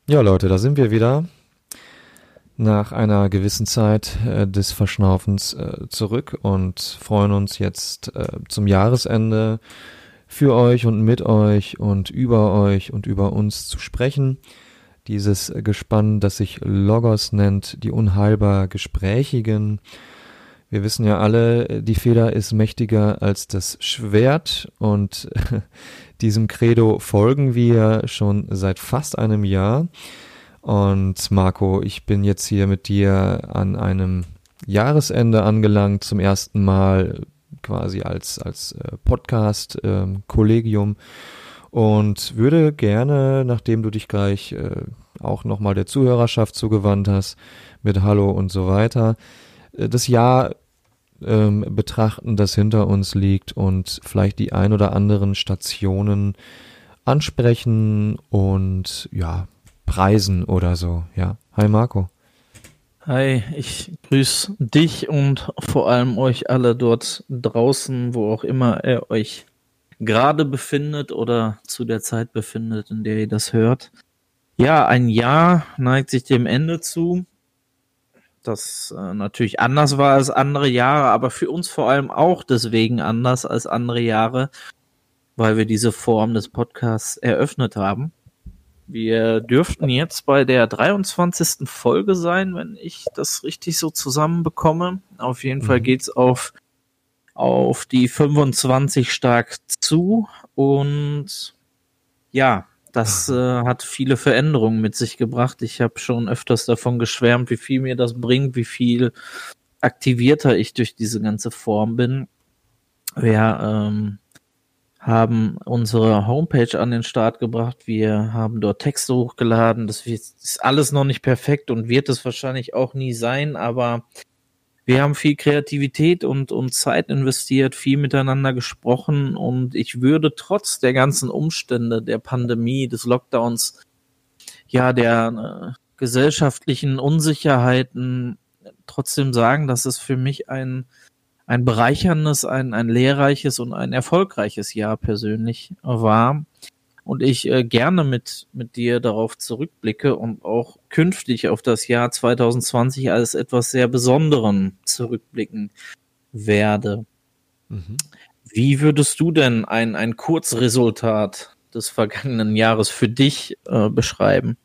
Ja, Leute, da sind wir wieder nach einer gewissen Zeit des Verschnaufens zurück und freuen uns jetzt zum Jahresende für euch und mit euch und über uns zu sprechen. Dieses Gespann, das sich Logos nennt, die unheilbar Gesprächigen. Wir wissen ja alle, die Feder ist mächtiger als das Schwert und diesem Credo folgen wir schon seit fast einem Jahr. Und Marco, ich bin jetzt hier mit dir an einem Jahresende angelangt, zum ersten Mal quasi als Podcast-Kollegium und würde gerne, nachdem du dich gleich auch nochmal der Zuhörerschaft zugewandt hast, mit Hallo und so weiter, das Jahr betrachten, das hinter uns liegt und vielleicht die ein oder anderen Stationen ansprechen und ja, preisen oder so. Ja, hi Marco. Hi, ich grüße dich und vor allem euch alle dort draußen, wo auch immer ihr euch gerade befindet oder zu der Zeit befindet, in der ihr das hört. Ja, ein Jahr neigt sich dem Ende zu, das natürlich anders war als andere Jahre, aber für uns vor allem auch deswegen anders als andere Jahre, weil wir diese Form des Podcasts eröffnet haben. Wir dürften jetzt bei der 23. Folge sein, wenn ich das richtig so zusammenbekomme. Auf jeden Fall geht's auf die 25 stark zu und ja, das hat viele Veränderungen mit sich gebracht. Ich habe schon öfters davon geschwärmt, wie viel mir das bringt, wie viel aktivierter ich durch diese ganze Form bin. Wir haben unsere Homepage an den Start gebracht. Wir haben dort Texte hochgeladen. Das ist alles noch nicht perfekt und wird es wahrscheinlich auch nie sein, aber wir haben viel Kreativität und Zeit investiert, viel miteinander gesprochen und ich würde trotz der ganzen Umstände, der Pandemie, des Lockdowns, ja, der gesellschaftlichen Unsicherheiten trotzdem sagen, dass es für mich ein bereicherndes, ein lehrreiches und ein erfolgreiches Jahr persönlich war und ich gerne mit dir darauf zurückblicke und auch künftig auf das Jahr 2020 als etwas sehr Besonderem zurückblicken werde. Wie würdest du denn ein Kurzresultat des vergangenen Jahres für dich beschreiben?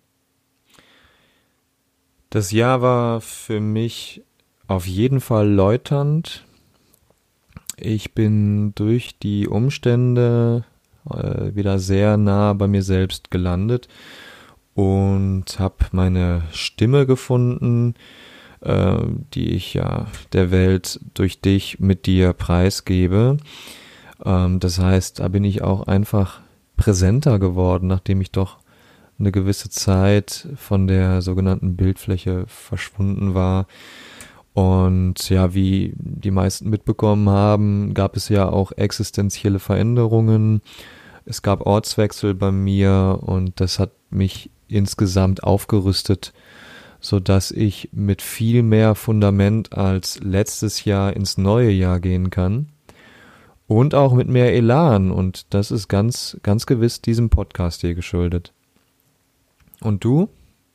Das Jahr war für mich auf jeden Fall läuternd. Ich bin durch die Umstände wieder sehr nah bei mir selbst gelandet und habe meine Stimme gefunden, die ich ja der Welt durch dich mit dir preisgebe. Das heißt, da bin ich auch einfach präsenter geworden, nachdem ich doch eine gewisse Zeit von der sogenannten Bildfläche verschwunden war. Und ja, wie die meisten mitbekommen haben, gab es ja auch existenzielle Veränderungen. Es gab Ortswechsel bei mir und das hat mich insgesamt aufgerüstet, sodass ich mit viel mehr Fundament als letztes Jahr ins neue Jahr gehen kann. Und auch mit mehr Elan. Und das ist ganz, ganz gewiss diesem Podcast hier geschuldet. Und du?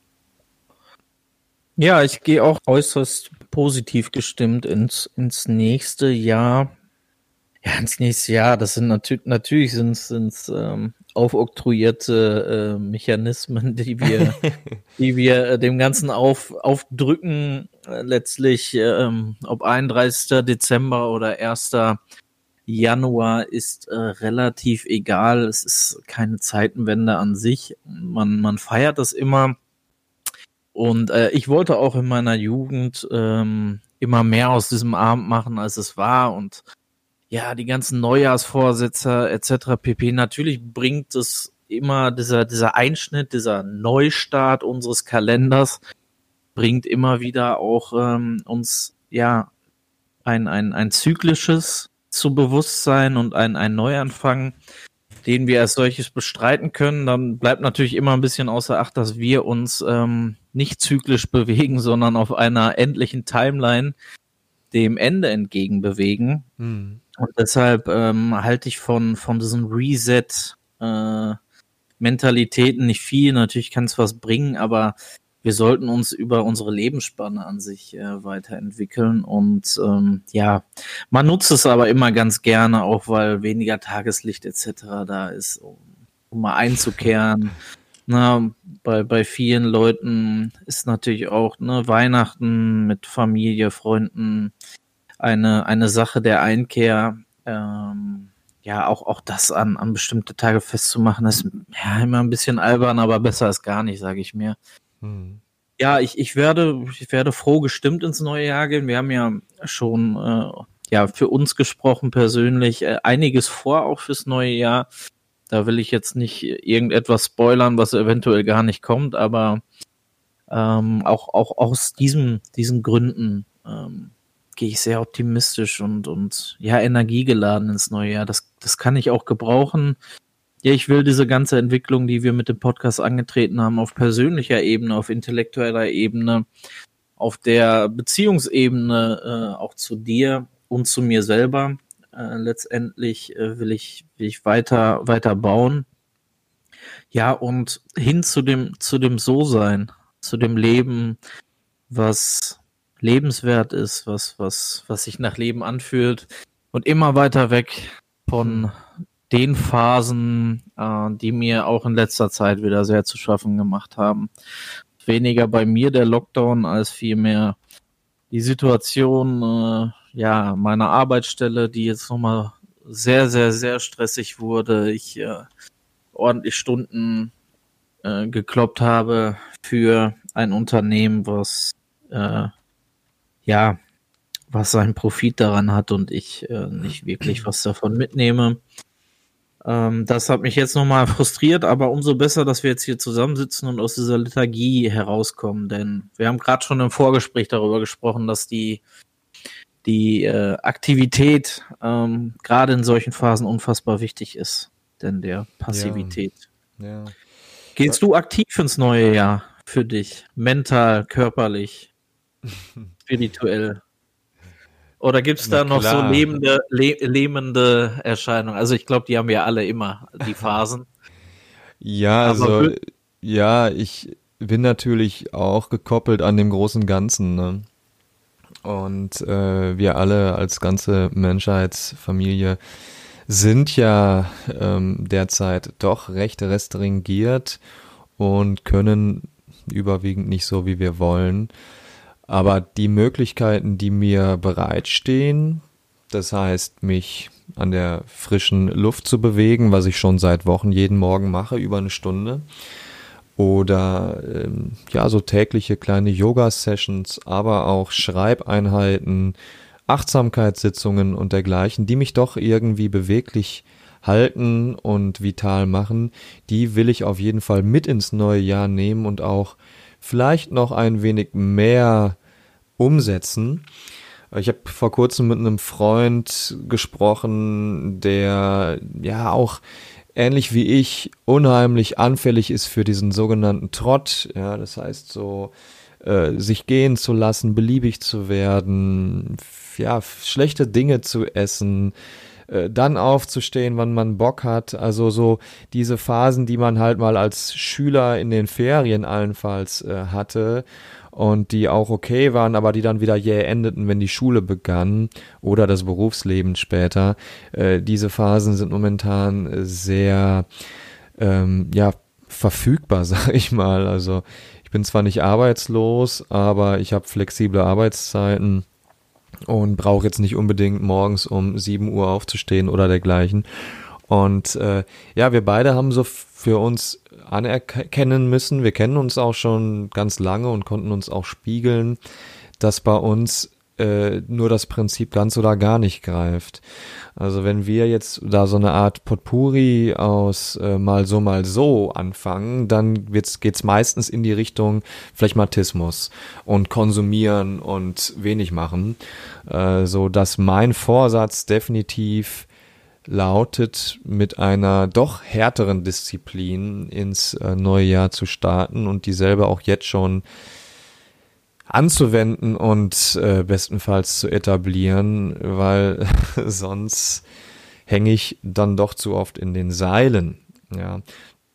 Ja, ich gehe auch äußerst positiv gestimmt ins nächste Jahr. Ja, ins nächste Jahr. Das sind natürlich sind's aufoktroyierte Mechanismen, die wir dem Ganzen aufdrücken. Letztlich, ob 31. Dezember oder 1. Januar ist relativ egal. Es ist keine Zeitenwende an sich. Man feiert das immer. Und ich wollte auch in meiner Jugend immer mehr aus diesem Abend machen, als es war. Und ja, die ganzen Neujahrsvorsätze etc. pp. Natürlich bringt es immer dieser Einschnitt, dieser Neustart unseres Kalenders, bringt immer wieder auch uns ja ein zyklisches zu Bewusstsein und ein Neuanfang, den wir als solches bestreiten können. Dann bleibt natürlich immer ein bisschen außer Acht, dass wir uns nicht zyklisch bewegen, sondern auf einer endlichen Timeline dem Ende entgegen bewegen. Und deshalb halte ich von diesem Reset Mentalitäten nicht viel. Natürlich kann es was bringen, aber wir sollten uns über unsere Lebensspanne an sich weiterentwickeln. Und man nutzt es aber immer ganz gerne, auch weil weniger Tageslicht etc. da ist, um mal einzukehren. Bei vielen Leuten ist natürlich auch Weihnachten mit Familie, Freunden eine Sache der Einkehr. Auch das an bestimmte Tage festzumachen, ist ja immer ein bisschen albern, aber besser als gar nicht, sage ich mir. Ja, ich werde froh gestimmt ins neue Jahr gehen. Wir haben ja schon für uns gesprochen persönlich einiges vor, auch fürs neue Jahr. Da will ich jetzt nicht irgendetwas spoilern, was eventuell gar nicht kommt, aber auch aus diesen Gründen gehe ich sehr optimistisch und energiegeladen ins neue Jahr. Das kann ich auch gebrauchen. Ja, ich will diese ganze Entwicklung, die wir mit dem Podcast angetreten haben, auf persönlicher Ebene, auf intellektueller Ebene, auf der Beziehungsebene auch zu dir und zu mir selber. Letztendlich will ich weiter bauen. Ja, und hin zu dem So-Sein, zu dem Leben, was lebenswert ist, was sich nach Leben anfühlt und immer weiter weg von den Phasen, die mir auch in letzter Zeit wieder sehr zu schaffen gemacht haben. Weniger bei mir der Lockdown als vielmehr die Situation meiner Arbeitsstelle, die jetzt nochmal sehr, sehr, sehr stressig wurde. Ich ordentlich Stunden gekloppt habe für ein Unternehmen, was seinen Profit daran hat und ich nicht wirklich was davon mitnehme. Das hat mich jetzt nochmal frustriert, aber umso besser, dass wir jetzt hier zusammensitzen und aus dieser Lethargie herauskommen, denn wir haben gerade schon im Vorgespräch darüber gesprochen, dass die Aktivität gerade in solchen Phasen unfassbar wichtig ist, denn der Passivität. Ja. Gehst du aktiv ins neue Jahr für dich? Mental, körperlich, spirituell? Oder gibt es da noch so lähmende Erscheinungen? Also ich glaube, die haben ja alle immer, die Phasen. Ja, also ich bin natürlich auch gekoppelt an dem großen Ganzen, ne? Und wir alle als ganze Menschheitsfamilie sind ja derzeit doch recht restringiert und können überwiegend nicht so, wie wir wollen. Aber die Möglichkeiten, die mir bereitstehen, das heißt, mich an der frischen Luft zu bewegen, was ich schon seit Wochen jeden Morgen mache, über eine Stunde, oder so tägliche kleine Yoga-Sessions, aber auch Schreibeinheiten, Achtsamkeitssitzungen und dergleichen, die mich doch irgendwie beweglich halten und vital machen, die will ich auf jeden Fall mit ins neue Jahr nehmen und auch vielleicht noch ein wenig mehr umsetzen. Ich habe vor kurzem mit einem Freund gesprochen, der ja auch ähnlich wie ich unheimlich anfällig ist für diesen sogenannten Trott. Ja, das heißt so, sich gehen zu lassen, beliebig zu werden, schlechte Dinge zu essen, dann aufzustehen, wann man Bock hat. Also so diese Phasen, die man halt mal als Schüler in den Ferien allenfalls hatte und die auch okay waren, aber die dann wieder jäh endeten, wenn die Schule begann oder das Berufsleben später. Diese Phasen sind momentan sehr verfügbar, sag ich mal. Also ich bin zwar nicht arbeitslos, aber ich habe flexible Arbeitszeiten und brauche jetzt nicht unbedingt morgens um 7 Uhr aufzustehen oder dergleichen. Und wir beide haben so für uns anerkennen müssen, wir kennen uns auch schon ganz lange und konnten uns auch spiegeln, dass bei uns nur das Prinzip ganz oder gar nicht greift. Also wenn wir jetzt da so eine Art Potpourri aus mal so anfangen, dann geht's meistens in die Richtung Phlegmatismus und konsumieren und wenig machen, so dass mein Vorsatz definitiv lautet, mit einer doch härteren Disziplin ins neue Jahr zu starten und dieselbe auch jetzt schon anzuwenden und bestenfalls zu etablieren, weil sonst hänge ich dann doch zu oft in den Seilen. Ja,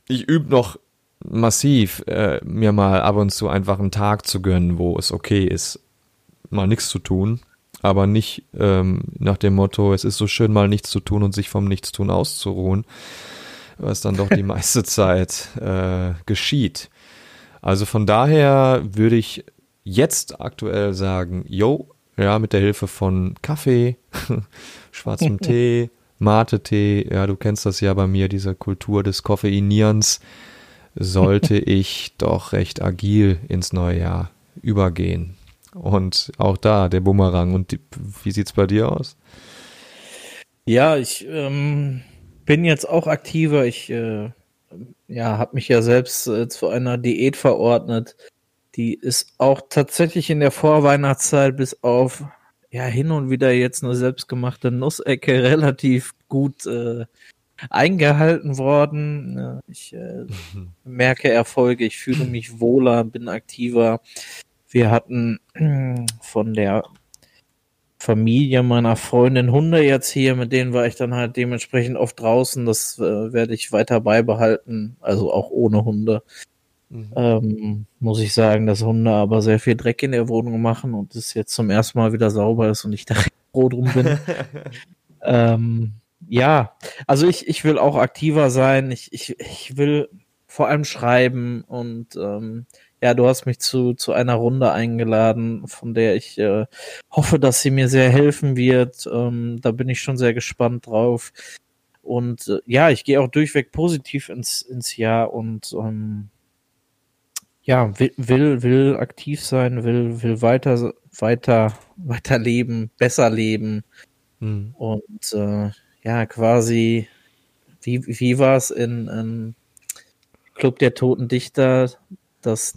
ich übe noch massiv, mir mal ab und zu einfach einen Tag zu gönnen, wo es okay ist, mal nichts zu tun, aber nicht nach dem Motto, es ist so schön, mal nichts zu tun und sich vom Nichtstun auszuruhen, was dann doch die meiste Zeit geschieht. Also von daher würde ich jetzt aktuell sagen, yo, ja, mit der Hilfe von Kaffee, schwarzem Tee, Mate-Tee, ja, du kennst das ja bei mir, diese Kultur des Koffeinierens, sollte ich doch recht agil ins neue Jahr übergehen. Und auch da der Bumerang. Und wie sieht's bei dir aus? Ja, ich bin jetzt auch aktiver. Ich habe mich ja selbst zu einer Diät verordnet. Die ist auch tatsächlich in der Vorweihnachtszeit bis auf hin und wieder jetzt eine selbstgemachte Nussecke relativ gut eingehalten worden. Ja, ich merke Erfolge, ich fühle mich wohler, bin aktiver. Wir hatten von der Familie meiner Freundin Hunde jetzt hier, mit denen war ich dann halt dementsprechend oft draußen. Das werde ich weiter beibehalten, also auch ohne Hunde. Muss ich sagen, dass Hunde aber sehr viel Dreck in der Wohnung machen und es jetzt zum ersten Mal wieder sauber ist und ich da froh drum bin. Also ich will auch aktiver sein. Ich will vor allem schreiben und du hast mich zu einer Runde eingeladen, von der ich hoffe, dass sie mir sehr helfen wird. Da bin ich schon sehr gespannt drauf. Und ich gehe auch durchweg positiv ins Jahr und will aktiv sein, will weiter leben, besser leben. Und quasi, wie war es in Club der Toten Dichter, das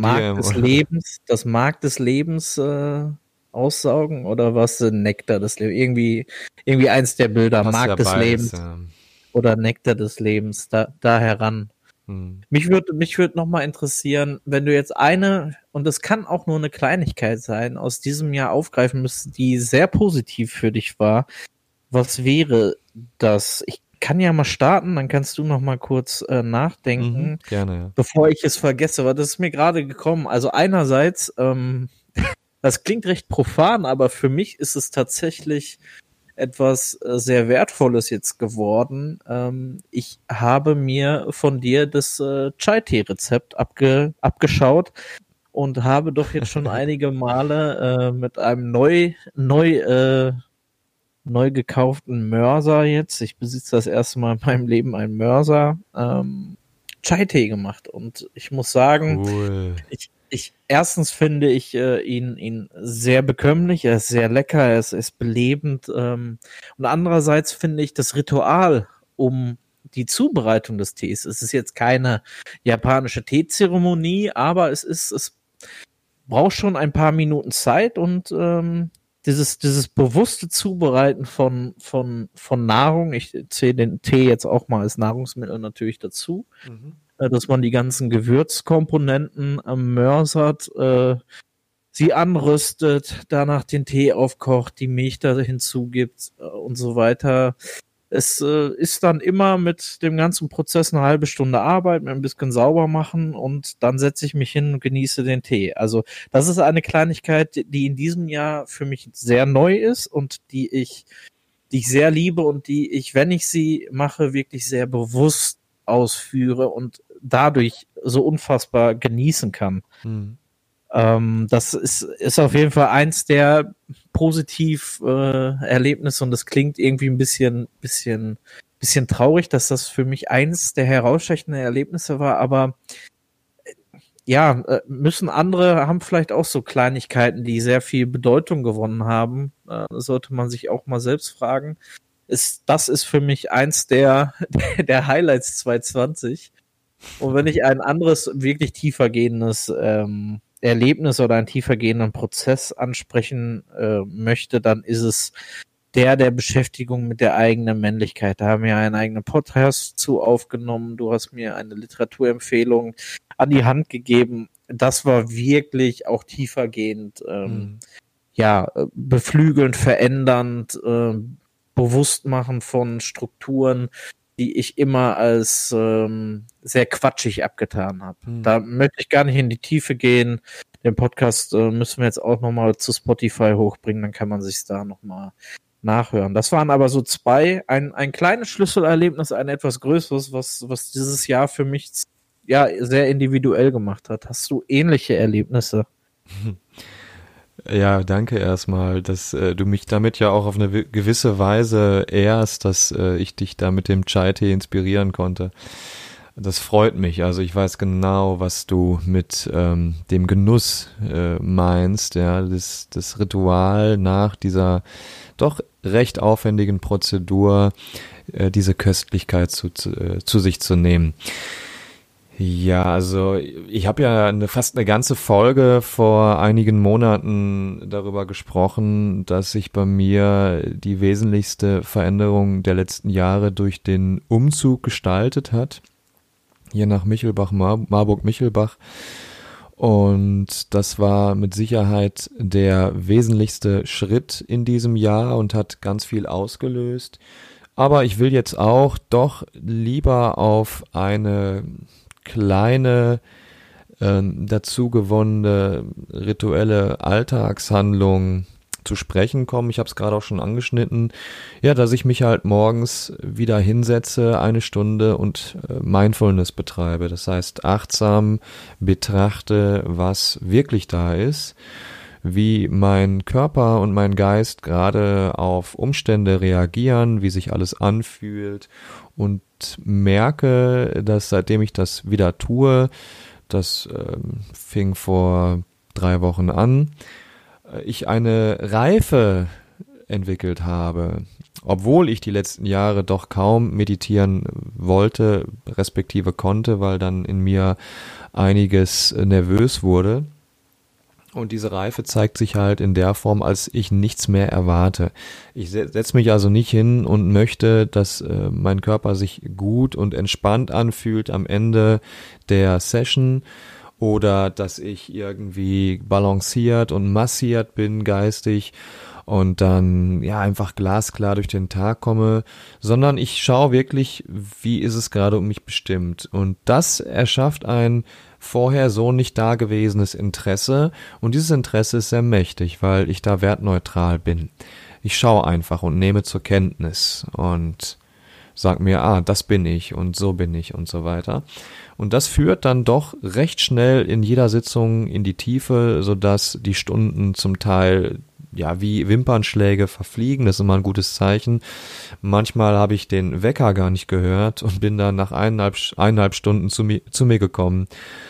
Mark des Lebens aussaugen, oder was Nektar des Lebens? Irgendwie eins der Bilder, Mark des Lebens oder Nektar des Lebens, da heran. Mich würde noch mal interessieren, wenn du jetzt und das kann auch nur eine Kleinigkeit sein, aus diesem Jahr aufgreifen müsstest, die sehr positiv für dich war. Was wäre das? Ich kann ja mal starten, dann kannst du noch mal kurz nachdenken. Gerne, ja. Bevor ich es vergesse, weil das ist mir gerade gekommen. Also einerseits, das klingt recht profan, aber für mich ist es tatsächlich etwas sehr Wertvolles jetzt geworden. Ich habe mir von dir das Chai-Tee-Rezept abgeschaut und habe doch jetzt schon einige Male mit einem neu gekauften Mörser jetzt, ich besitze das erste Mal in meinem Leben einen Mörser, Chai-Tee gemacht. Und ich muss sagen, cool. Erstens finde ich ihn sehr bekömmlich, er ist sehr lecker, er ist belebend. Und andererseits finde ich das Ritual um die Zubereitung des Tees, es ist jetzt keine japanische Teezeremonie, aber es braucht schon ein paar Minuten Zeit und dieses bewusste Zubereiten von Nahrung, ich zähle den Tee jetzt auch mal als Nahrungsmittel natürlich dazu, dass man die ganzen Gewürzkomponenten mörsert, sie anrüstet, danach den Tee aufkocht, die Milch da hinzugibt und so weiter. Es ist dann immer mit dem ganzen Prozess eine halbe Stunde Arbeit, mit ein bisschen sauber machen und dann setze ich mich hin und genieße den Tee. Also das ist eine Kleinigkeit, die in diesem Jahr für mich sehr neu ist und die ich sehr liebe und die ich, wenn ich sie mache, wirklich sehr bewusst ausführe und dadurch so unfassbar genießen kann. Das ist auf jeden Fall eins der positiv Erlebnisse und das klingt irgendwie ein bisschen traurig, dass das für mich eins der herausstechenden Erlebnisse war, aber haben vielleicht auch so Kleinigkeiten, die sehr viel Bedeutung gewonnen haben. Sollte man sich auch mal selbst fragen. Das ist für mich eins der Highlights 2020. Und wenn ich ein anderes, wirklich tiefergehendes Erlebnis oder einen tiefergehenden Prozess ansprechen möchte, dann ist es der Beschäftigung mit der eigenen Männlichkeit. Da haben wir einen eigenen Podcast zu aufgenommen. Du hast mir eine Literaturempfehlung an die Hand gegeben. Das war wirklich auch tiefergehend, beflügelnd, verändernd, bewusst machen von Strukturen, die ich immer als sehr quatschig abgetan habe. Da möchte ich gar nicht in die Tiefe gehen. Den Podcast müssen wir jetzt auch nochmal zu Spotify hochbringen, dann kann man sich da nochmal nachhören. Das waren aber so zwei, ein kleines Schlüsselerlebnis, ein etwas größeres, was dieses Jahr für mich ja sehr individuell gemacht hat. Hast du ähnliche Erlebnisse? Ja, danke erstmal, dass du mich damit ja auch auf eine gewisse Weise ehrst, dass ich dich da mit dem Chai-Tee inspirieren konnte. Das freut mich. Also ich weiß genau, was du mit dem Genuss meinst, ja, das Ritual nach dieser doch recht aufwendigen Prozedur, diese Köstlichkeit zu sich zu nehmen. Ja, also ich habe ja fast eine ganze Folge vor einigen Monaten darüber gesprochen, dass sich bei mir die wesentlichste Veränderung der letzten Jahre durch den Umzug gestaltet hat. Hier nach Michelbach, Marburg-Michelbach. Und das war mit Sicherheit der wesentlichste Schritt in diesem Jahr und hat ganz viel ausgelöst. Aber ich will jetzt auch doch lieber auf eine kleine dazu gewonnene rituelle Alltagshandlung zu sprechen kommen. Ich habe es gerade auch schon angeschnitten. Ja, dass ich mich halt morgens wieder hinsetze, 1 Stunde und Mindfulness betreibe. Das heißt, achtsam betrachte, was wirklich da ist, wie mein Körper und mein Geist gerade auf Umstände reagieren, wie sich alles anfühlt und merke, dass seitdem ich das wieder tue, das fing vor 3 Wochen an, ich eine Reife entwickelt habe, obwohl ich die letzten Jahre doch kaum meditieren wollte, respektive konnte, weil dann in mir einiges nervös wurde. Und diese Reife zeigt sich halt in der Form, als ich nichts mehr erwarte. Ich setze mich also nicht hin und möchte, dass mein Körper sich gut und entspannt anfühlt am Ende der Session oder dass ich irgendwie balanciert und massiert bin geistig und dann ja einfach glasklar durch den Tag komme, sondern ich schaue wirklich, wie ist es gerade um mich bestimmt. Und das erschafft ein vorher so nicht dagewesenes Interesse und dieses Interesse ist sehr mächtig, weil ich da wertneutral bin. Ich schaue einfach und nehme zur Kenntnis und sag mir, das bin ich und so bin ich und so weiter. Und das führt dann doch recht schnell in jeder Sitzung in die Tiefe, sodass die Stunden zum Teil ja wie Wimpernschläge verfliegen. Das ist immer ein gutes Zeichen. Manchmal habe ich den Wecker gar nicht gehört und bin dann nach eineinhalb Stunden zu mir gekommen.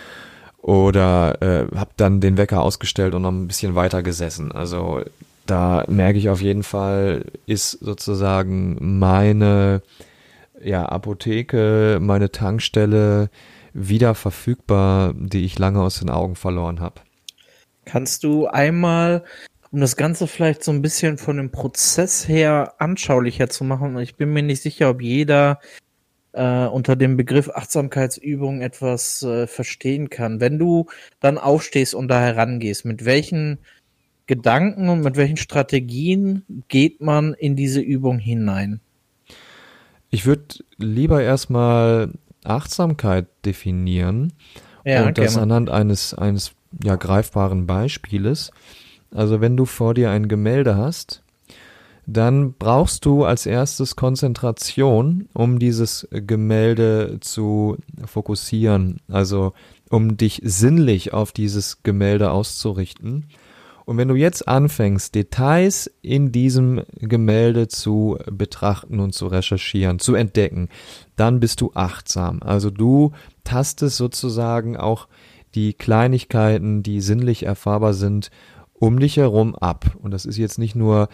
Oder habe dann den Wecker ausgestellt und noch ein bisschen weiter gesessen. Also da merke ich auf jeden Fall, ist sozusagen meine Apotheke, meine Tankstelle wieder verfügbar, die ich lange aus den Augen verloren habe. Kannst du einmal, um das Ganze vielleicht so ein bisschen von dem Prozess her anschaulicher zu machen, ich bin mir nicht sicher, ob jeder unter dem Begriff Achtsamkeitsübung etwas verstehen kann. Wenn du dann aufstehst und da herangehst, mit welchen Gedanken und mit welchen Strategien geht man in diese Übung hinein? Ich würde lieber erstmal Achtsamkeit definieren und das anhand eines greifbaren Beispieles. Also wenn du vor dir ein Gemälde hast, dann brauchst du als erstes Konzentration, um dieses Gemälde zu fokussieren, also um dich sinnlich auf dieses Gemälde auszurichten. Und wenn du jetzt anfängst, Details in diesem Gemälde zu betrachten und zu recherchieren, zu entdecken, dann bist du achtsam. Also du tastest sozusagen auch die Kleinigkeiten, die sinnlich erfahrbar sind, um dich herum ab. Und das ist jetzt nicht nur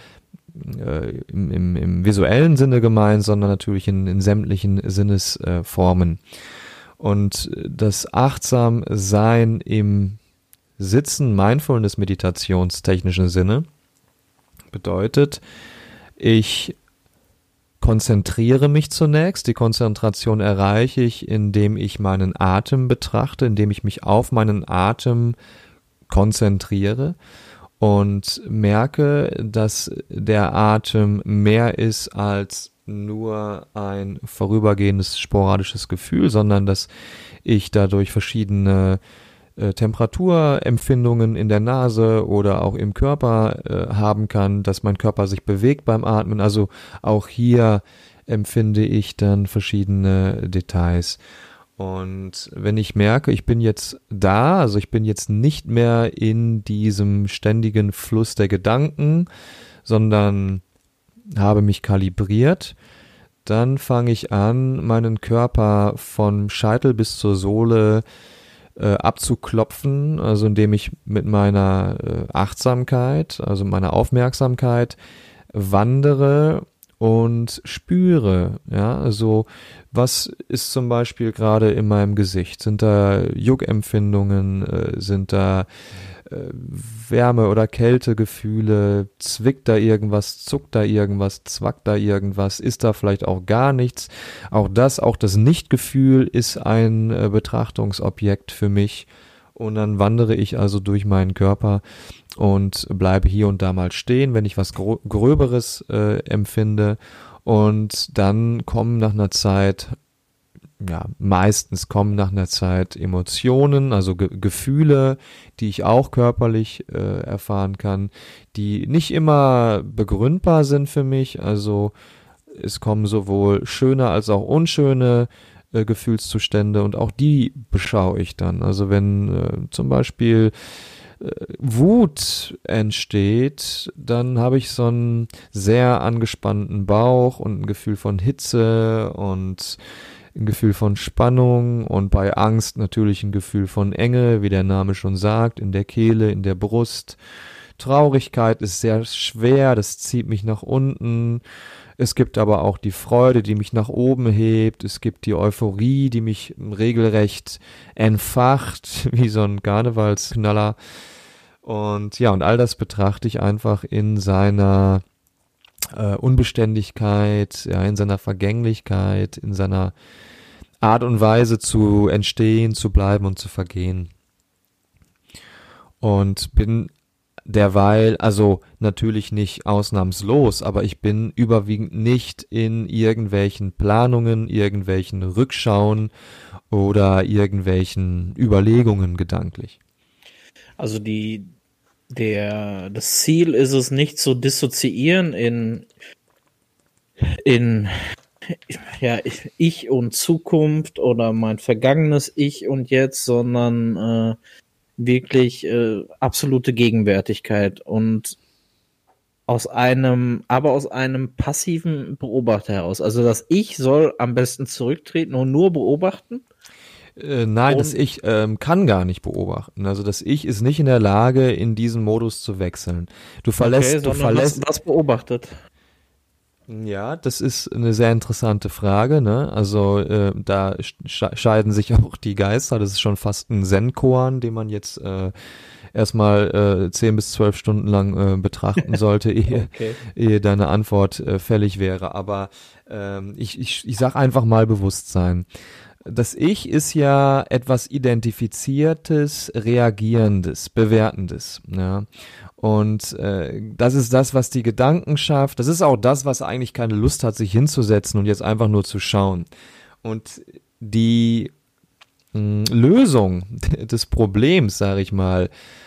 im visuellen Sinne gemeint, sondern natürlich in sämtlichen Sinnesformen. Und das Achtsamsein im Sitzen, Mindfulness, meditationstechnischen Sinne bedeutet, ich konzentriere mich zunächst. Die Konzentration erreiche ich, indem ich meinen Atem betrachte, indem ich mich auf meinen Atem konzentriere und merke, dass der Atem mehr ist als nur ein vorübergehendes sporadisches Gefühl, sondern dass ich dadurch verschiedene Temperaturempfindungen in der Nase oder auch im Körper haben kann, dass mein Körper sich bewegt beim Atmen. Also auch hier empfinde ich dann verschiedene Details. Und wenn ich merke, ich bin jetzt da, also ich bin jetzt nicht mehr in diesem ständigen Fluss der Gedanken, sondern habe mich kalibriert, dann fange ich an, meinen Körper vom Scheitel bis zur Sohle abzuklopfen, also indem ich mit meiner Achtsamkeit, also meiner Aufmerksamkeit wandere und spüre, ja, also was ist zum Beispiel gerade in meinem Gesicht? Sind da Juckempfindungen, sind da Wärme- oder Kältegefühle, zwickt da irgendwas, zuckt da irgendwas, zwackt da irgendwas, ist da vielleicht auch gar nichts. Auch das Nichtgefühl ist ein Betrachtungsobjekt für mich. Und dann wandere ich also durch meinen Körper und bleibe hier und da mal stehen, wenn ich was Gröberes empfinde. Und dann kommen nach einer Zeit, ja, meistens kommen nach einer Zeit Emotionen, also Gefühle, die ich auch körperlich erfahren kann, die nicht immer begründbar sind für mich. Also es kommen sowohl schöne als auch unschöne Gefühlszustände und auch die beschaue ich dann. Also wenn zum Beispiel Wut entsteht, dann habe ich so einen sehr angespannten Bauch und ein Gefühl von Hitze und ein Gefühl von Spannung und bei Angst natürlich ein Gefühl von Enge, wie der Name schon sagt, in der Kehle, in der Brust. Traurigkeit ist sehr schwer, das zieht mich nach unten. Es gibt aber auch die Freude, die mich nach oben hebt. Es gibt die Euphorie, die mich regelrecht entfacht, wie so ein Karnevalsknaller. Und ja, und all das betrachte ich einfach in seiner Unbeständigkeit, ja, in seiner Vergänglichkeit, in seiner Art und Weise zu entstehen, zu bleiben und zu vergehen. Und bin derweil, also natürlich nicht ausnahmslos, aber ich bin überwiegend nicht in irgendwelchen Planungen, irgendwelchen Rückschauen oder irgendwelchen Überlegungen gedanklich. Also das Ziel ist es nicht zu dissoziieren in ja, ich und Zukunft oder mein vergangenes Ich und Jetzt, sondern wirklich absolute Gegenwärtigkeit und aus einem passiven Beobachter heraus. Also das Ich soll am besten zurücktreten und nur beobachten. Nein, das Ich kann gar nicht beobachten. Also das Ich ist nicht in der Lage, in diesen Modus zu wechseln. Du verlässt. Was beobachtet. Ja, das ist eine sehr interessante Frage, ne? Also da scheiden sich auch die Geister. Das ist schon fast ein Zen-Koan, den man jetzt erstmal 10 bis 12 Stunden lang betrachten sollte, ehe deine Antwort fällig wäre. Aber ich sag einfach mal Bewusstsein. Das Ich ist ja etwas Identifiziertes, Reagierendes, Bewertendes. Ja? Und das ist das, was die Gedanken schafft. Das ist auch das, was eigentlich keine Lust hat, sich hinzusetzen und jetzt einfach nur zu schauen. Und die Lösung des Problems, sage ich mal,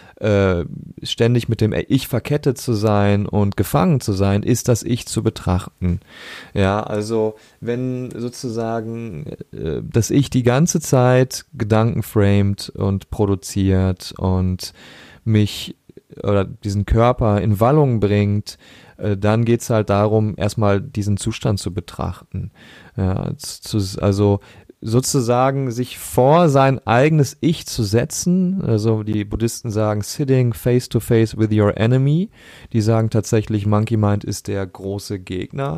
ständig mit dem Ich verkettet zu sein und gefangen zu sein, ist das Ich zu betrachten. Ja, also wenn sozusagen das Ich die ganze Zeit Gedanken framet und produziert und mich oder diesen Körper in Wallung bringt, dann geht's halt darum, erstmal diesen Zustand zu betrachten. Ja, also sozusagen sich vor sein eigenes Ich zu setzen. Also die Buddhisten sagen sitting face to face with your enemy. Die sagen tatsächlich, Monkey Mind ist der große Gegner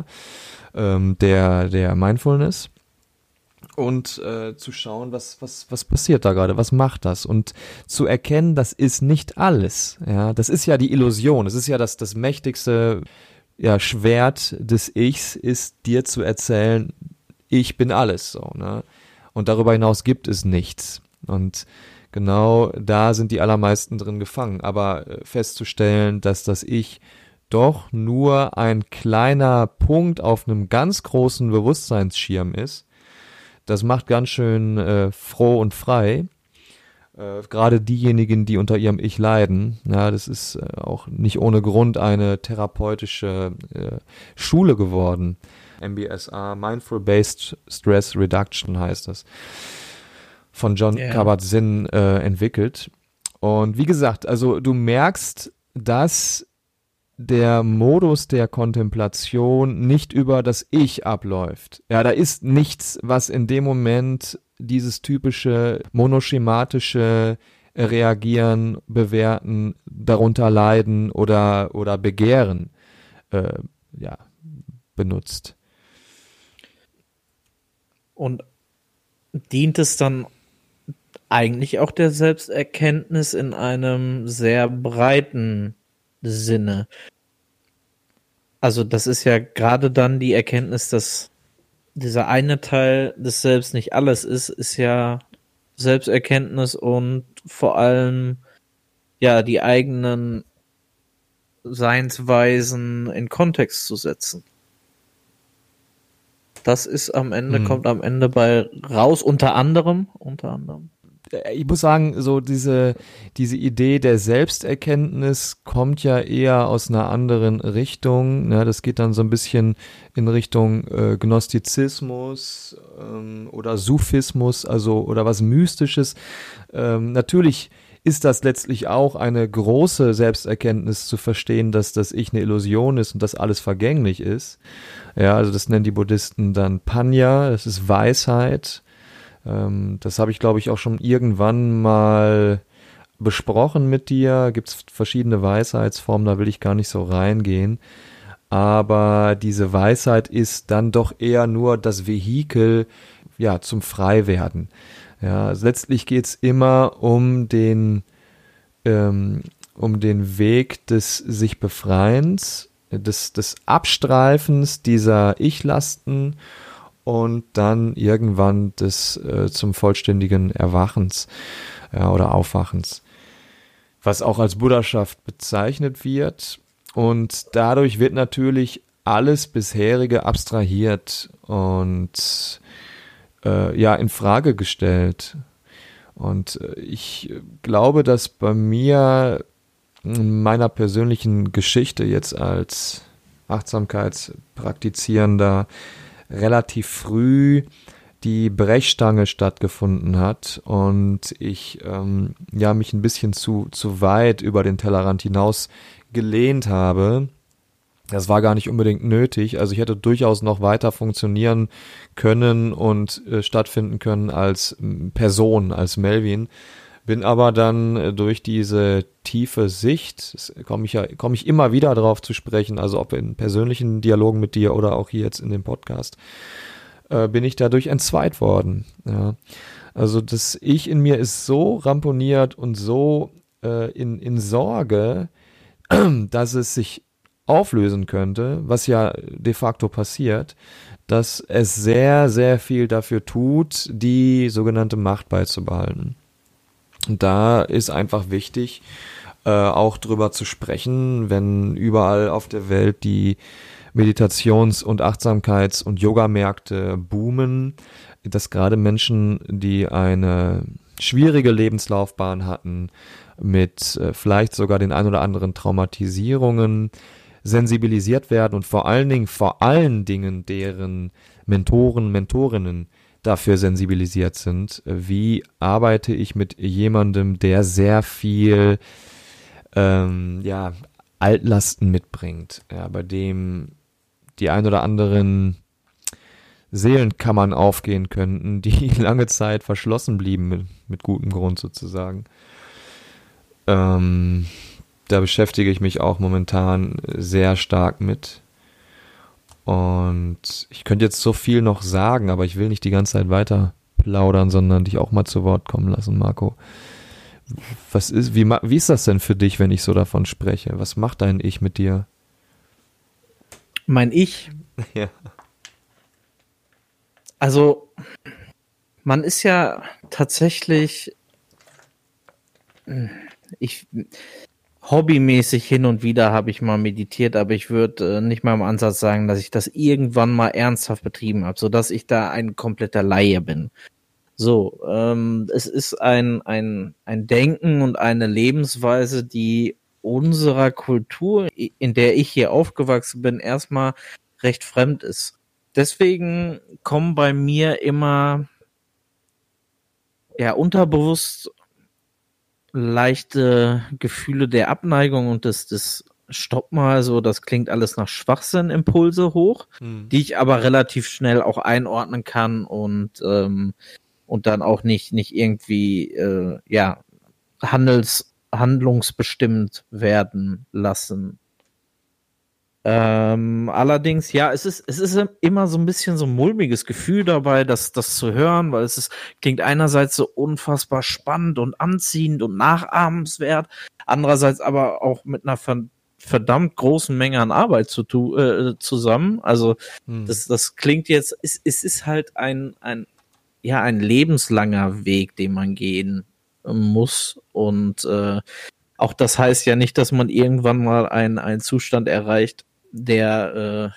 der Mindfulness. Und zu schauen, was passiert da gerade, was macht das? Und zu erkennen, das ist nicht alles. Ja, das ist ja die Illusion. Das ist ja das mächtigste Schwert des Ichs, ist dir zu erzählen, ich bin alles, so, ne? Und darüber hinaus gibt es nichts. Und genau da sind die allermeisten drin gefangen. Aber festzustellen, dass das Ich doch nur ein kleiner Punkt auf einem ganz großen Bewusstseinsschirm ist. Das macht ganz schön froh und frei. Gerade diejenigen, die unter ihrem Ich leiden, ja, das ist auch nicht ohne Grund eine therapeutische Schule geworden. MBSR, Mindful Based Stress Reduction heißt das, von John Kabat-Zinn entwickelt. Und wie gesagt, also du merkst, dass der Modus der Kontemplation nicht über das Ich abläuft. Ja, da ist nichts, was in dem Moment dieses typische monoschematische Reagieren, Bewerten, darunter leiden oder begehren benutzt. Und dient es dann eigentlich auch der Selbsterkenntnis in einem sehr breiten Sinne? Also das ist ja gerade dann die Erkenntnis, dass dieser eine Teil des Selbst nicht alles ist ja Selbsterkenntnis und vor allem ja die eigenen Seinsweisen in Kontext zu setzen. Das ist am Ende, kommt am Ende bei raus, unter anderem. Ich muss sagen, so diese Idee der Selbsterkenntnis kommt ja eher aus einer anderen Richtung. Ne? Das geht dann so ein bisschen in Richtung Gnostizismus oder Sufismus, also oder was Mystisches. Natürlich ist das letztlich auch eine große Selbsterkenntnis zu verstehen, dass das Ich eine Illusion ist und dass alles vergänglich ist. Ja, also das nennen die Buddhisten dann Panya, das ist Weisheit. Das habe ich, glaube ich, auch schon irgendwann mal besprochen mit dir. Gibt es verschiedene Weisheitsformen, da will ich gar nicht so reingehen. Aber diese Weisheit ist dann doch eher nur das Vehikel, ja, zum Freiwerden. Ja, also letztlich geht's immer um den Weg des sich Befreiens, des Abstreifens dieser Ich-Lasten und dann irgendwann des zum vollständigen Erwachens oder Aufwachens, was auch als Buddhaschaft bezeichnet wird. Und dadurch wird natürlich alles bisherige abstrahiert und in Frage gestellt. Und ich glaube, dass bei mir in meiner persönlichen Geschichte jetzt als Achtsamkeitspraktizierender relativ früh die Brechstange stattgefunden hat und ich mich ein bisschen zu weit über den Tellerrand hinaus gelehnt habe. Das war gar nicht unbedingt nötig. Also ich hätte durchaus noch weiter funktionieren können und stattfinden können als Person, als Melvin. Bin aber dann durch diese tiefe Sicht, komme ich immer wieder darauf zu sprechen, also ob in persönlichen Dialogen mit dir oder auch hier jetzt in dem Podcast, bin ich dadurch entzweit worden. Ja. Also das Ich in mir ist so ramponiert und so in Sorge, dass es sich auflösen könnte, was ja de facto passiert, dass es sehr, sehr viel dafür tut, die sogenannte Macht beizubehalten. Und da ist einfach wichtig, auch drüber zu sprechen, wenn überall auf der Welt die Meditations- und Achtsamkeits- und Yogamärkte boomen, dass gerade Menschen, die eine schwierige Lebenslaufbahn hatten, mit vielleicht sogar den ein oder anderen Traumatisierungen, sensibilisiert werden und vor allen Dingen deren Mentoren, Mentorinnen dafür sensibilisiert sind, wie arbeite ich mit jemandem, der sehr viel Altlasten mitbringt, bei dem die ein oder anderen Seelenkammern aufgehen könnten, die lange Zeit verschlossen blieben, mit gutem Grund sozusagen. Da beschäftige ich mich auch momentan sehr stark mit. Und ich könnte jetzt so viel noch sagen, aber ich will nicht die ganze Zeit weiter plaudern, sondern dich auch mal zu Wort kommen lassen, Marco. Wie ist das denn für dich, wenn ich so davon spreche? Was macht dein Ich mit dir? Mein Ich? Ja. Also, man ist ja tatsächlich, hobbymäßig hin und wieder habe ich mal meditiert, aber ich würde nicht mal im Ansatz sagen, dass ich das irgendwann mal ernsthaft betrieben habe, sodass ich da ein kompletter Laie bin. So, es ist ein Denken und eine Lebensweise, die unserer Kultur, in der ich hier aufgewachsen bin, erstmal recht fremd ist. Deswegen kommen bei mir immer ja unterbewusst leichte Gefühle der Abneigung und des Stopp mal, so, das klingt alles nach Schwachsinn, Impulse hoch, die ich aber relativ schnell auch einordnen kann und dann auch nicht irgendwie handlungsbestimmt werden lassen. Allerdings, ja, es ist immer so ein bisschen so ein mulmiges Gefühl dabei, das zu hören, weil klingt einerseits so unfassbar spannend und anziehend und nachahmenswert, andererseits aber auch mit einer verdammt großen Menge an Arbeit zusammen. Also das klingt jetzt, es ist halt ein lebenslanger Weg, den man gehen muss und auch das heißt ja nicht, dass man irgendwann mal einen Zustand erreicht, der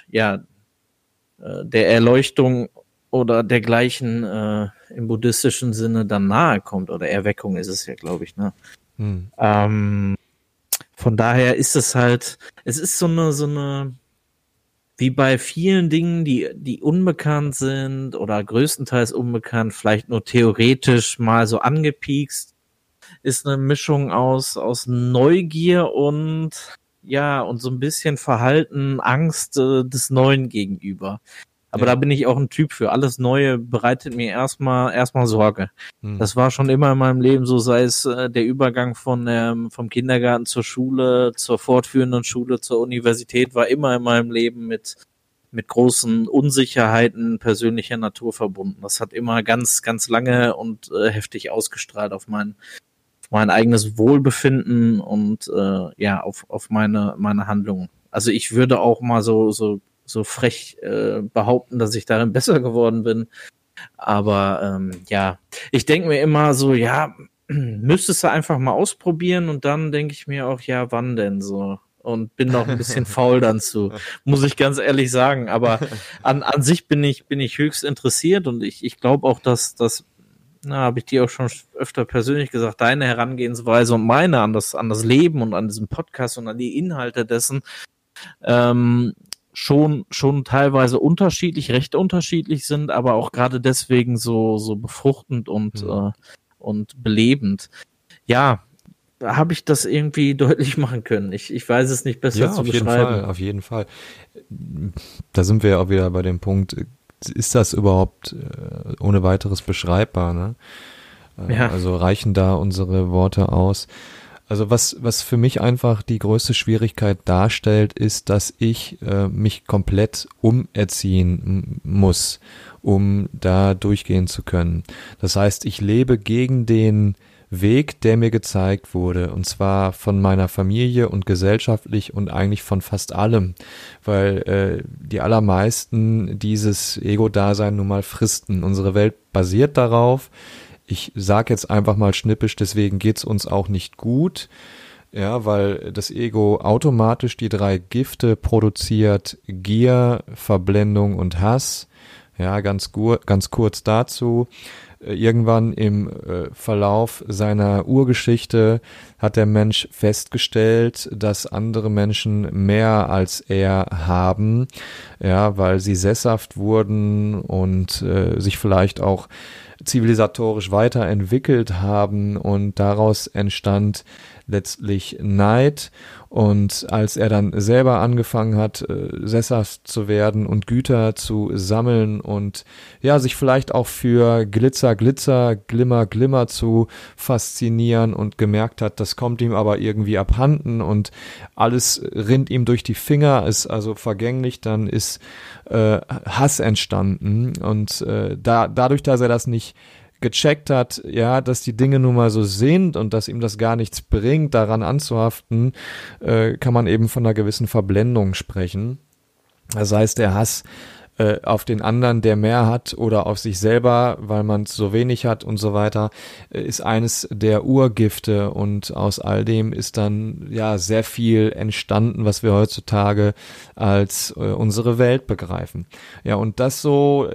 der Erleuchtung oder dergleichen im buddhistischen Sinne dann nahe kommt, oder Erweckung ist es ja, glaube ich, ne? Von daher ist es halt, es ist so eine wie bei vielen Dingen, die unbekannt sind oder größtenteils unbekannt, vielleicht nur theoretisch mal so angepiekst, ist eine Mischung aus Neugier und so ein bisschen Verhalten, Angst des Neuen gegenüber. Aber da bin ich auch ein Typ für. Alles Neue bereitet mir erstmal Sorge. Das war schon immer in meinem Leben so, sei es der Übergang vom Kindergarten zur Schule, zur fortführenden Schule, zur Universität, war immer in meinem Leben mit großen Unsicherheiten persönlicher Natur verbunden. Das hat immer ganz, ganz lange und heftig ausgestrahlt auf mein eigenes Wohlbefinden und auf meine Handlungen. Also ich würde auch mal so frech behaupten, dass ich darin besser geworden bin. Aber ich denke mir immer so, müsstest du einfach mal ausprobieren, und dann denke ich mir auch, ja, wann denn so? Und bin noch ein bisschen faul dann zu, muss ich ganz ehrlich sagen. Aber an sich bin ich höchst interessiert, und ich glaube auch, dass habe ich dir auch schon öfter persönlich gesagt, deine Herangehensweise und meine an das Leben und an diesem Podcast und an die Inhalte dessen schon teilweise recht unterschiedlich sind, aber auch gerade deswegen so befruchtend und belebend. Ja, habe ich das irgendwie deutlich machen können. Ich weiß es nicht besser zu beschreiben. Auf jeden Fall. Da sind wir ja auch wieder bei dem Punkt, ist das überhaupt ohne weiteres beschreibbar, ne? Also reichen da unsere Worte aus? Also was für mich einfach die größte Schwierigkeit darstellt, ist, dass ich mich komplett umerziehen muss, um da durchgehen zu können. Das heißt, ich lebe gegen den Weg, der mir gezeigt wurde, und zwar von meiner Familie und gesellschaftlich und eigentlich von fast allem, weil die allermeisten dieses Ego-Dasein nun mal fristen. Unsere Welt basiert darauf. Ich sage jetzt einfach mal schnippisch, deswegen geht's uns auch nicht gut, ja, weil das Ego automatisch die 3 Gifte produziert: Gier, Verblendung und Hass. Ja, ganz kurz dazu. Irgendwann im Verlauf seiner Urgeschichte hat der Mensch festgestellt, dass andere Menschen mehr als er haben, ja, weil sie sesshaft wurden und sich vielleicht auch zivilisatorisch weiterentwickelt haben, und daraus entstand letztlich Neid. Und als er dann selber angefangen hat, sesshaft zu werden und Güter zu sammeln und sich vielleicht auch für Glitzer, Glimmer zu faszinieren und gemerkt hat, das kommt ihm aber irgendwie abhanden und alles rinnt ihm durch die Finger, ist also vergänglich, dann ist Hass entstanden. Und dadurch, dass er das nicht gecheckt hat, dass die Dinge nun mal so sind und dass ihm das gar nichts bringt, daran anzuhaften, kann man eben von einer gewissen Verblendung sprechen. Das heißt, der Hass auf den anderen, der mehr hat, oder auf sich selber, weil man so wenig hat und so weiter, ist eines der Urgifte, und aus all dem ist dann ja sehr viel entstanden, was wir heutzutage als unsere Welt begreifen. Ja, und das so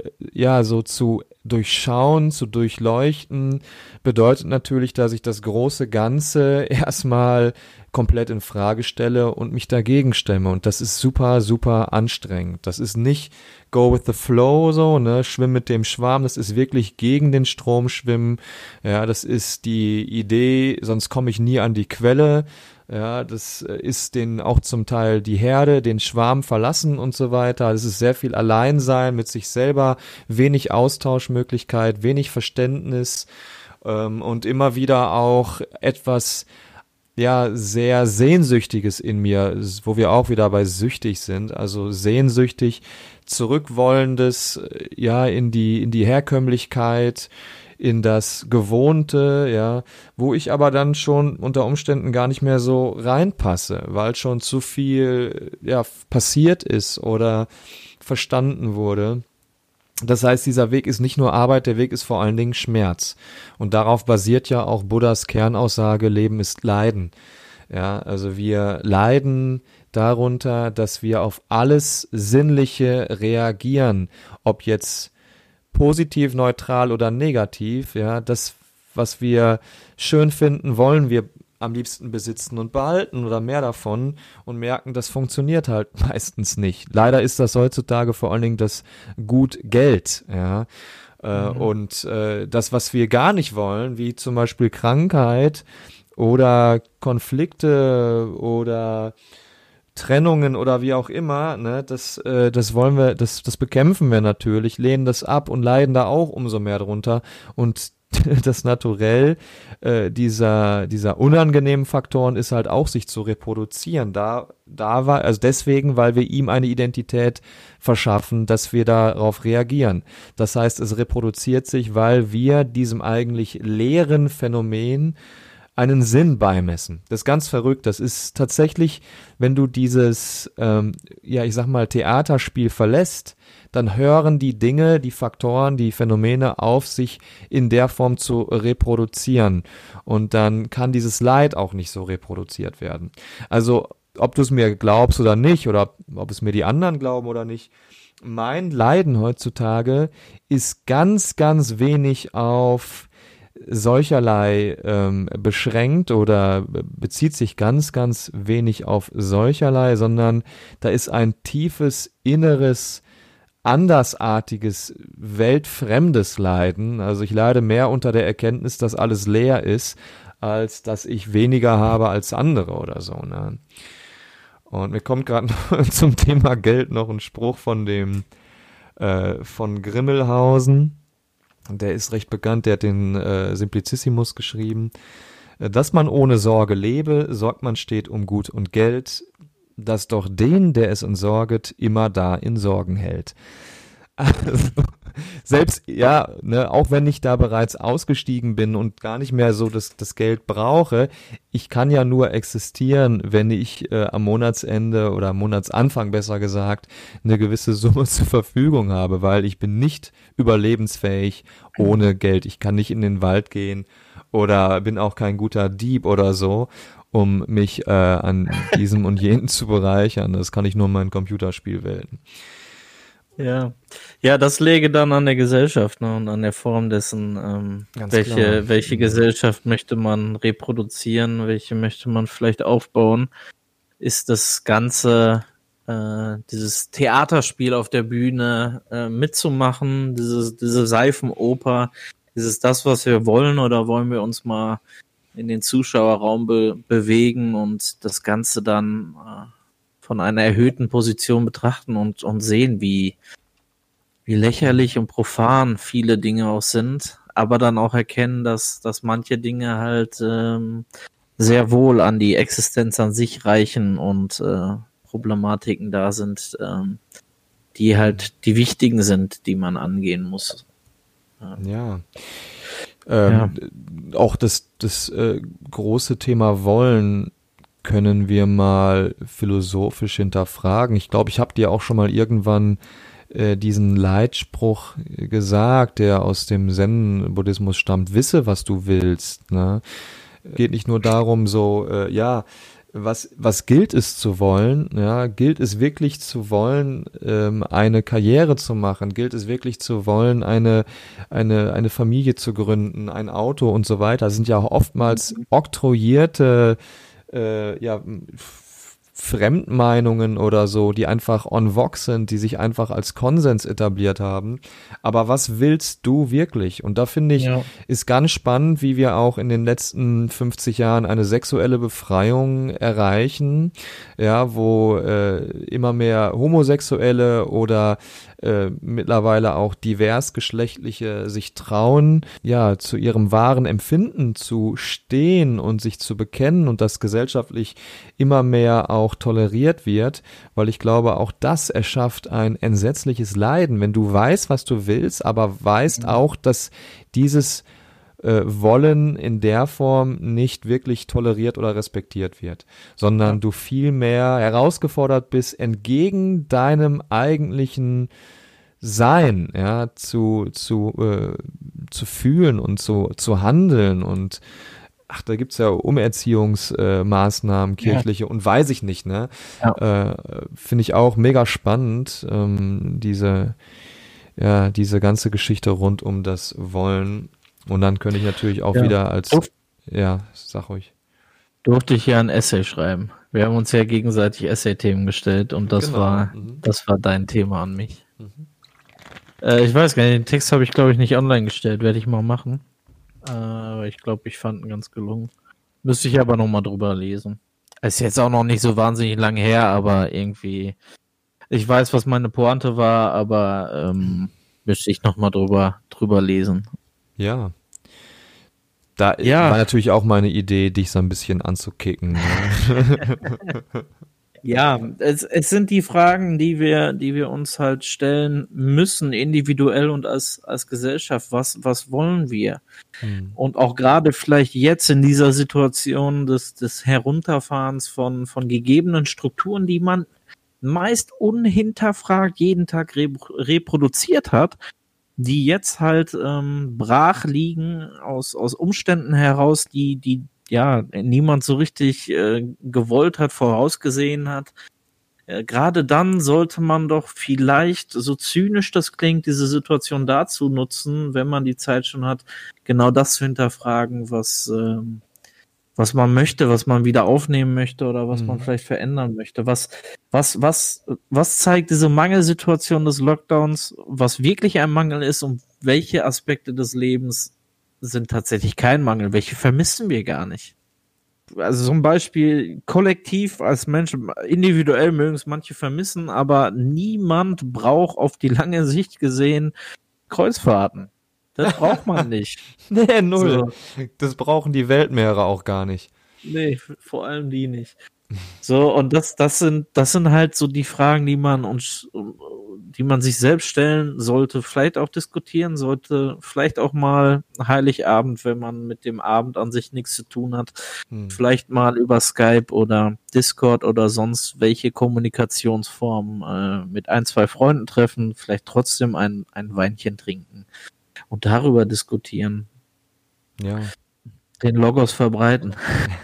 zu durchschauen, zu durchleuchten, bedeutet natürlich, dass ich das große Ganze erstmal komplett in Frage stelle und mich dagegen stemme. Und das ist super, super anstrengend. Das ist nicht go with the flow, so, ne, schwimm mit dem Schwarm. Das ist wirklich gegen den Strom schwimmen. Ja, das ist die Idee, sonst komme ich nie an die Quelle. Ja, das ist auch zum Teil die Herde, den Schwarm verlassen und so weiter. Das ist sehr viel Alleinsein mit sich selber, wenig Austauschmöglichkeit, wenig Verständnis, und immer wieder auch etwas, ja, sehr Sehnsüchtiges in mir, wo wir auch wieder bei süchtig sind, also sehnsüchtig, zurückwollendes, ja, in die Herkömmlichkeit, in das Gewohnte, ja, wo ich aber dann schon unter Umständen gar nicht mehr so reinpasse, weil schon zu viel, ja, passiert ist oder verstanden wurde. Das heißt, dieser Weg ist nicht nur Arbeit, der Weg ist vor allen Dingen Schmerz. Und darauf basiert ja auch Buddhas Kernaussage, Leben ist Leiden. Ja, also wir leiden darunter, dass wir auf alles Sinnliche reagieren, ob jetzt positiv, neutral oder negativ. Ja, das, was wir schön finden, wollen wir am liebsten besitzen und behalten oder mehr davon, und merken, das funktioniert halt meistens nicht. Leider ist das heutzutage vor allen Dingen das Gut Geld, ja. Und das, was wir gar nicht wollen, wie zum Beispiel Krankheit oder Konflikte oder Trennungen oder wie auch immer, ne, das wollen wir, das bekämpfen wir natürlich, lehnen das ab und leiden da auch umso mehr drunter. Und das Naturell dieser unangenehmen Faktoren ist halt auch, sich zu reproduzieren. Da war, also deswegen, weil wir ihm eine Identität verschaffen, dass wir darauf reagieren. Das heißt, es reproduziert sich, weil wir diesem eigentlich leeren Phänomen einen Sinn beimessen. Das ist ganz verrückt. Das ist tatsächlich, wenn du dieses, ich sag mal, Theaterspiel verlässt, dann hören die Dinge, die Faktoren, die Phänomene auf, sich in der Form zu reproduzieren. Und dann kann dieses Leid auch nicht so reproduziert werden. Also, ob du es mir glaubst oder nicht, oder ob es mir die anderen glauben oder nicht, mein Leiden heutzutage ist ganz, ganz wenig auf solcherlei beschränkt oder bezieht sich ganz, ganz wenig auf solcherlei, sondern da ist ein tiefes, inneres, andersartiges, weltfremdes Leiden. Also ich leide mehr unter der Erkenntnis, dass alles leer ist, als dass ich weniger habe als andere oder so, ne? Und mir kommt gerade zum Thema Geld noch ein Spruch von Grimmelhausen. Der ist recht bekannt, der hat den Simplicissimus geschrieben. Dass man ohne Sorge lebe, sorgt man steht um Gut und Geld, dass doch den, der es entsorget, immer da in Sorgen hält. Also, selbst, ja, ne, auch wenn ich da bereits ausgestiegen bin und gar nicht mehr so das Geld brauche, ich kann ja nur existieren, wenn ich am Monatsende oder am Monatsanfang besser gesagt eine gewisse Summe zur Verfügung habe, weil ich bin nicht überlebensfähig ohne Geld. Ich kann nicht in den Wald gehen oder bin auch kein guter Dieb oder so, um mich an diesem und jenem zu bereichern. Das kann ich nur in meinen Computerspielwelten. Ja, das läge dann an der Gesellschaft, ne, und an der Form dessen, welche Gesellschaft möchte man reproduzieren, welche möchte man vielleicht aufbauen. Ist das Ganze, dieses Theaterspiel auf der Bühne mitzumachen, diese Seifenoper, ist es das, was wir wollen, oder wollen wir uns mal in den Zuschauerraum bewegen und das Ganze dann von einer erhöhten Position betrachten und sehen, wie lächerlich und profan viele Dinge auch sind, aber dann auch erkennen, dass manche Dinge halt sehr wohl an die Existenz an sich reichen und Problematiken da sind, die halt die wichtigen sind, die man angehen muss. Ja. Auch das große Thema Wollen können wir mal philosophisch hinterfragen. Ich glaube, ich habe dir auch schon mal irgendwann diesen Leitspruch gesagt, der aus dem Zen-Buddhismus stammt, wisse, was du willst, ne? Geht nicht nur darum, so, was gilt es zu wollen? Ja, gilt es wirklich zu wollen, eine Karriere zu machen? Gilt es wirklich zu wollen, eine Familie zu gründen, ein Auto und so weiter? Das sind ja auch oftmals oktroyierte, Fremdmeinungen oder so, die einfach en vogue sind, die sich einfach als Konsens etabliert haben. Aber was willst du wirklich? Und da finde ich, ist ganz spannend, wie wir auch in den letzten 50 Jahren eine sexuelle Befreiung erreichen, ja, wo immer mehr Homosexuelle oder mittlerweile auch diversgeschlechtliche sich trauen, ja, zu ihrem wahren Empfinden zu stehen und sich zu bekennen und das gesellschaftlich immer mehr auch toleriert wird, weil ich glaube, auch das erschafft ein entsetzliches Leiden, wenn du weißt, was du willst, aber weißt auch, dass dieses Wollen in der Form nicht wirklich toleriert oder respektiert wird, sondern du viel mehr herausgefordert bist, entgegen deinem eigentlichen Sein, ja, zu fühlen und zu handeln und da gibt's ja Umerziehungsmaßnahmen, kirchliche und weiß ich nicht, ne? Ja. Finde ich auch mega spannend, diese ganze Geschichte rund um das Wollen. Und dann könnte ich natürlich auch wieder sag ruhig. Durfte ich ja ein Essay schreiben. Wir haben uns ja gegenseitig Essay-Themen gestellt und das war dein Thema an mich. Ich weiß gar nicht, den Text habe ich glaube ich nicht online gestellt, werde ich mal machen. Aber ich glaube, ich fand ihn ganz gelungen. Müsste ich aber nochmal drüber lesen. Ist jetzt auch noch nicht so wahnsinnig lang her, aber irgendwie, ich weiß, was meine Pointe war, aber müsste ich nochmal drüber lesen. Ja. Da war natürlich auch meine Idee, dich so ein bisschen anzukicken. Ne? Ja, es sind die Fragen, die wir uns halt stellen müssen, individuell und als Gesellschaft. Was wollen wir? Und auch gerade vielleicht jetzt in dieser Situation des Herunterfahrens von gegebenen Strukturen, die man meist unhinterfragt jeden Tag reproduziert hat, die jetzt halt brach liegen aus Umständen heraus, die niemand so richtig gewollt hat, vorausgesehen hat. Gerade dann sollte man doch vielleicht, so zynisch das klingt, diese Situation dazu nutzen, wenn man die Zeit schon hat, genau das zu hinterfragen, was man möchte, was man wieder aufnehmen möchte oder was man vielleicht verändern möchte. Was zeigt diese Mangelsituation des Lockdowns, was wirklich ein Mangel ist und welche Aspekte des Lebens sind tatsächlich kein Mangel, welche vermissen wir gar nicht. Also zum Beispiel kollektiv als Menschen, individuell mögen es manche vermissen, aber niemand braucht auf die lange Sicht gesehen Kreuzfahrten. Das braucht man nicht. Nee, null. So. Das brauchen die Weltmeere auch gar nicht. Nee, vor allem die nicht. So, und das sind halt so die Fragen, die man sich selbst stellen sollte, vielleicht auch diskutieren sollte, vielleicht auch mal Heiligabend, wenn man mit dem Abend an sich nichts zu tun hat, vielleicht mal über Skype oder Discord oder sonst welche Kommunikationsformen mit 1, 2 Freunden treffen, vielleicht trotzdem ein Weinchen trinken und darüber diskutieren. Ja. Den Logos verbreiten.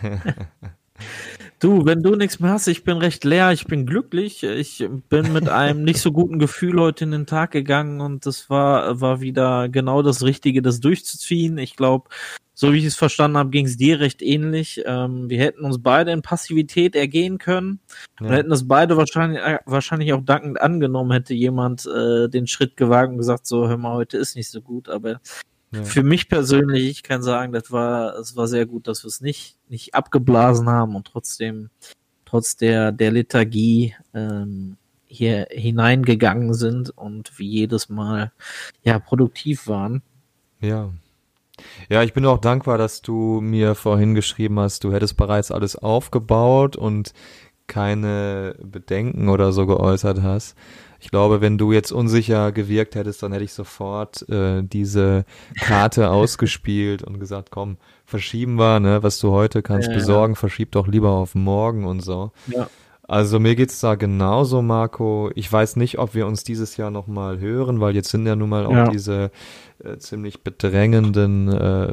Du, wenn du nichts mehr hast, ich bin recht leer, ich bin glücklich, ich bin mit einem nicht so guten Gefühl heute in den Tag gegangen und das war wieder genau das Richtige, das durchzuziehen. Ich glaube, so wie ich es verstanden habe, ging es dir recht ähnlich. Wir hätten uns beide in Passivität ergehen können und hätten das beide wahrscheinlich auch dankend angenommen, hätte jemand den Schritt gewagt und gesagt, so, hör mal, heute ist nicht so gut, aber für mich persönlich, ich kann sagen, es war sehr gut, dass wir es nicht abgeblasen haben und trotzdem, trotz der Lethargie hier hineingegangen sind und wie jedes Mal produktiv waren. Ja. Ja, ich bin auch dankbar, dass du mir vorhin geschrieben hast, du hättest bereits alles aufgebaut und keine Bedenken oder so geäußert hast. Ich glaube, wenn du jetzt unsicher gewirkt hättest, dann hätte ich sofort diese Karte ausgespielt und gesagt, komm, verschieben wir, ne, was du heute kannst besorgen, verschieb doch lieber auf morgen und so. Ja. Also mir geht's da genauso, Marco. Ich weiß nicht, ob wir uns dieses Jahr nochmal hören, weil jetzt sind ja nun mal auch diese ziemlich bedrängenden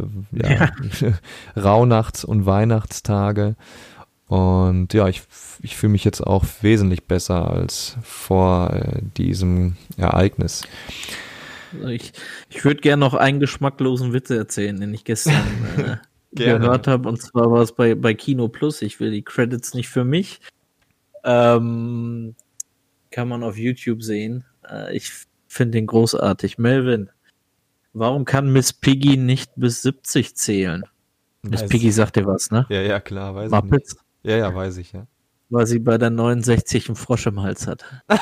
Rauhnachts- und Weihnachtstage. Und ja, ich fühle mich jetzt auch wesentlich besser als vor diesem Ereignis. Ich würde gerne noch einen geschmacklosen Witz erzählen, den ich gestern gehört habe. Und zwar war es bei Kino Plus. Ich will die Credits nicht für mich. Kann man auf YouTube sehen. Ich finde den großartig. Melvin, warum kann Miss Piggy nicht bis 70 zählen? Miss Piggy sagt dir was, ne? Ja, klar, weiß Muppets? ich nicht. Ja, weiß ich, ja. Weil sie bei der 69 einen Frosch im Hals hat.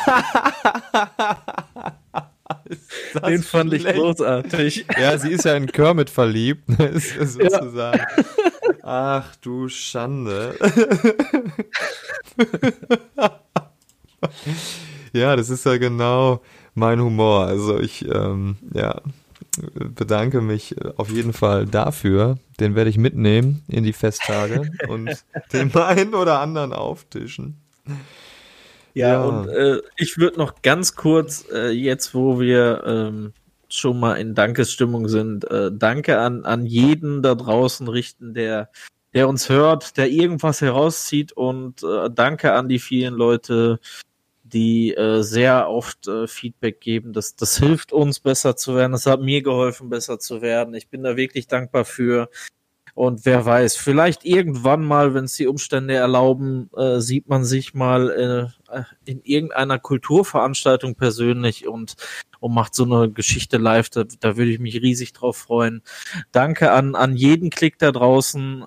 Den fand ich großartig. Ja, sie ist ja in Kermit verliebt, sozusagen. Ja. Ach du Schande. Ja, das ist ja genau mein Humor. Also ich bedanke mich auf jeden Fall dafür. Den werde ich mitnehmen in die Festtage und den einen oder anderen auftischen. Ja, und ich würde noch ganz kurz, jetzt wo wir schon mal in Dankesstimmung sind, Danke an jeden da draußen richten, der uns hört, der irgendwas herauszieht, und danke an die vielen Leute, die sehr oft Feedback geben. Das hilft uns, besser zu werden. Das hat mir geholfen, besser zu werden. Ich bin da wirklich dankbar für. Und wer weiß, vielleicht irgendwann mal, wenn es die Umstände erlauben, sieht man sich mal in irgendeiner Kulturveranstaltung persönlich und macht so eine Geschichte live. Da würde ich mich riesig drauf freuen. Danke an jeden Klick da draußen.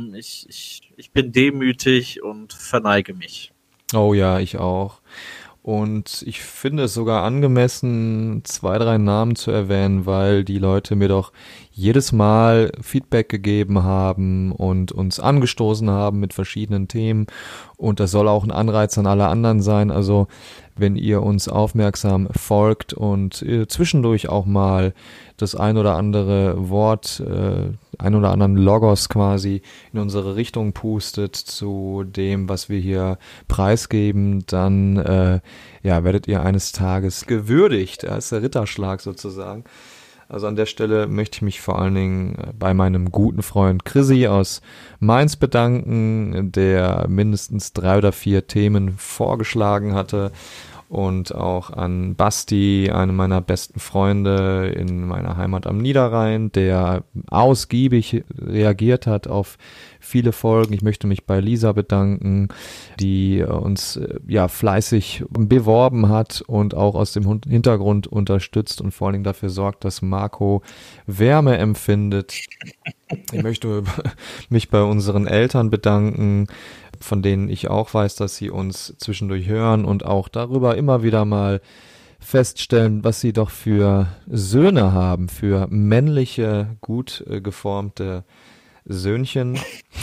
Ich bin demütig und verneige mich. Oh ja, ich auch. Und ich finde es sogar angemessen, 2, 3 Namen zu erwähnen, weil die Leute mir doch jedes Mal Feedback gegeben haben und uns angestoßen haben mit verschiedenen Themen. Und das soll auch ein Anreiz an alle anderen sein. Also wenn ihr uns aufmerksam folgt und zwischendurch auch mal das ein oder andere Wort, ein oder anderen Logos quasi in unsere Richtung pustet zu dem, was wir hier preisgeben, dann werdet ihr eines Tages gewürdigt. Das ist der Ritterschlag sozusagen. Also an der Stelle möchte ich mich vor allen Dingen bei meinem guten Freund Chrissy aus Mainz bedanken, der mindestens 3 oder 4 Themen vorgeschlagen hatte. Und auch an Basti, einen meiner besten Freunde in meiner Heimat am Niederrhein, der ausgiebig reagiert hat auf viele Folgen. Ich möchte mich bei Lisa bedanken, die uns fleißig beworben hat und auch aus dem Hintergrund unterstützt und vor allen Dingen dafür sorgt, dass Marco Wärme empfindet. Ich möchte mich bei unseren Eltern bedanken, von denen ich auch weiß, dass sie uns zwischendurch hören und auch darüber immer wieder mal feststellen, was sie doch für Söhne haben, für männliche, gut geformte Söhnchen.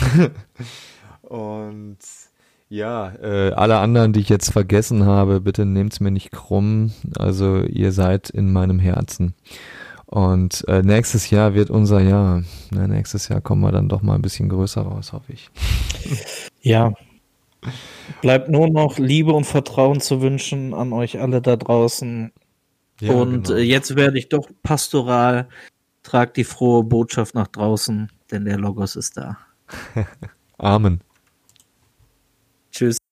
Und ja, alle anderen, die ich jetzt vergessen habe, bitte nehmt's mir nicht krumm. Also ihr seid in meinem Herzen. Und nächstes Jahr wird unser Jahr. Nächstes Jahr kommen wir dann doch mal ein bisschen größer raus, hoffe ich. Ja. Bleibt nur noch Liebe und Vertrauen zu wünschen an euch alle da draußen. Ja, und genau. Jetzt werde ich doch pastoral. Tragt die frohe Botschaft nach draußen, denn der Logos ist da. Amen. Tschüss.